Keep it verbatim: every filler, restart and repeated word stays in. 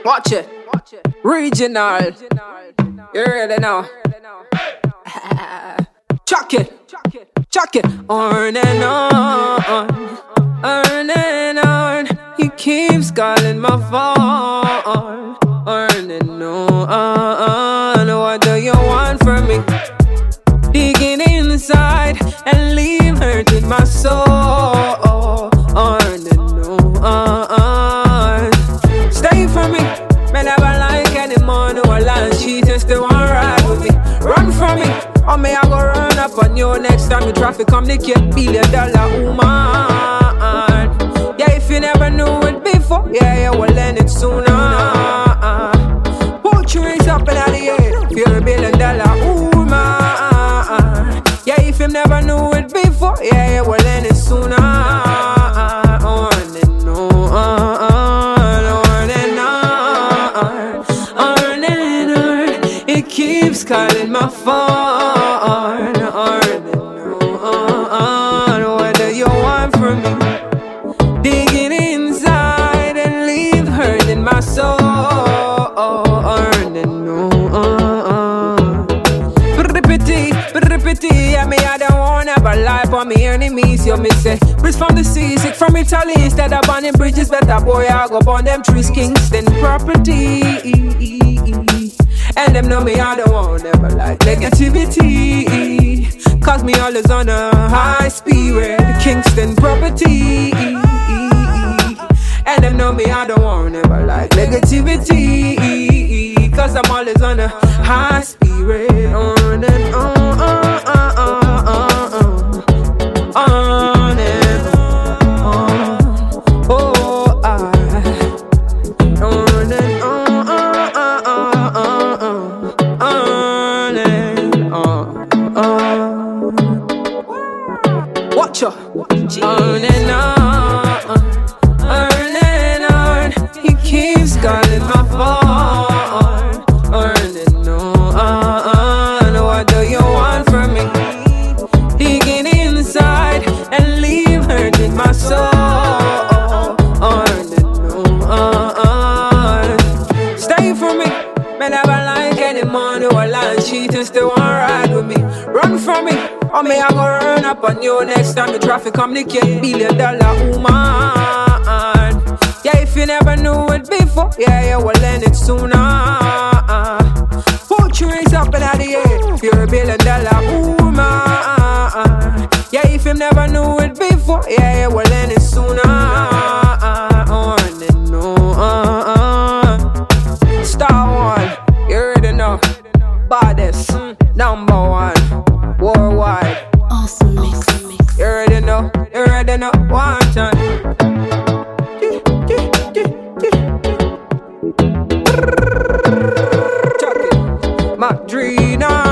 Watch it. Regional. You ready now? Chuck it. Chuck it. On and on. On and on. He keeps calling my phone. On and on. What do you want from me? Digging inside and leave hurting my soul. On and on. Stay for me. Me never like anymore. No lie, she just still want ride with me. Run from me, or me I go run up on you next time the traffic come. They can't billion dollar woman. Yeah, if you never knew it before, yeah, you will learn it sooner. Put your hands up in the air if you're a billion dollar woman. Yeah, if you never knew it before, yeah, you will learn it sooner. On and on, on and on, on and on. It keeps calling my phone. On and on. What do you want from me? Digging inside and leave hurting my soul. On and on. Pretty, pretty, yeah, me I don't want ever lie for me enemies. You me say, bridge from the sea, sick from Italy. Instead of burning bridges, better boy I go burn them trees. Kingston property. And them know me I don't want ever like negativity. Cause me always on a high speed with Kingston property. And them know me I don't want ever like negativity. Cause I'm always on a high speed rate. On and on, on, on, on, on, on and on. Oh, I on and on, on, on, on, on and on. Watch out. On and on, on and on. He keeps calling my phone. On and on. What do you want from me? Digging inside and leave hurting my soul. On and on. Stay for me. Me never like anymore. No lie, cheating still want ride with me. Run from me, or me I go run up on you next time the traffic come. They can't billion dollar woman. Yeah, if you never knew it before, yeah, you will learn it sooner. Put your hands up in the air if you're a billion dollar woman. Yeah, if you never knew it before, yeah, you will learn it sooner. On and on. Star one, you already know. Baddest, number one, worldwide. Awesome mix, mix. You already know, you already know. One time. Chuck it, Madrina.